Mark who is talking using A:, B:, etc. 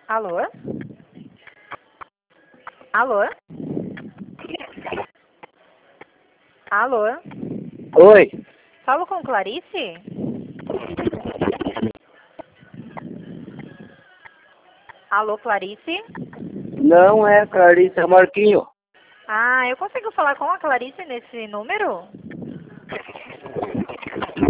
A: Alô? Alô? Alô?
B: Oi,
A: Falo com Clarice? Alô, Clarice?
B: não é Clarice, é Marquinho.
A: Ah, eu consigo falar com a Clarice nesse número?